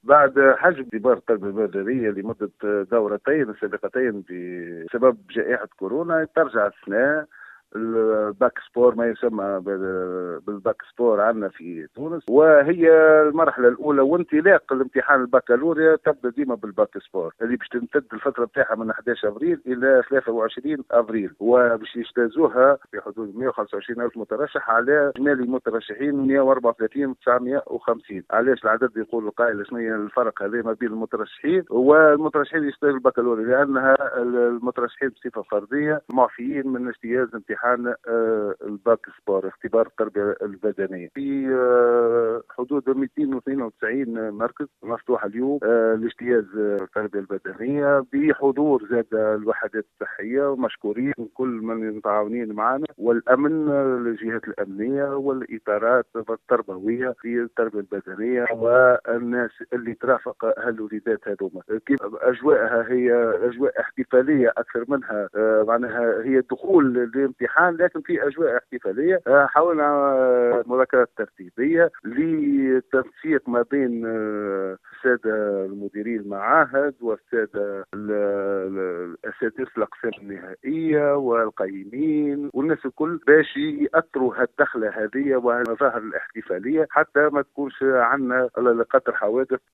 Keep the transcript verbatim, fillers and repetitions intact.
بعد حجب اختبار التربية البدنية لمدة دورتين سابقتين بسبب جائحة كورونا ترجع السنة الباك سبور، ما يسمى بالباك سبور عندنا في تونس، وهي المرحله الاولى وانطلاق الامتحان البكالوريا تبدا ديما بالباك سبور اللي باش تمتد الفتره بتاعها من أحد عشر ابريل الى ثلاثة وعشرين ابريل، وباش يجتازوها في حدود مئة وخمسة وعشرين الف مترشح على اجمالي المترشحين مئة وأربعة وثلاثين ألف وتسعمئة وخمسين. علاش العدد يقول القائل شنو هي الفرق هذا ما بين المترشحين والمترشحين يجتازوا البكالوريا؟ لانها المترشحين بصفه فرديه معفيين من اجتياز امتحان الباك سبور اختبار التربية البدنية في حدود مئتين واثنين وتسعين مركز مفتوح اليوم لاجتياز التربية البدنية بحضور زاد الوحدات الصحية، ومشكورين كل من متعاونين معنا، والأمن الجهات الأمنية والإطارات التربوية في التربية البدنية والناس اللي ترافق هالوليدات هذوما. كيف أجواءها هي أجواء احتفالية أكثر منها معناها هي دخول لامتحان، لكن في اجواء احتفاليه. حاولنا مذاكرات ترتيبيه للتنسيق ما بين الساده المديرين المعاهد والساده الاساتذه الاقسام النهائيه والقيمين والناس الكل باش ياثروا هالدخله هذه والمظاهر الاحتفاليه حتى ما تكونش عندنا لا قدر حوادث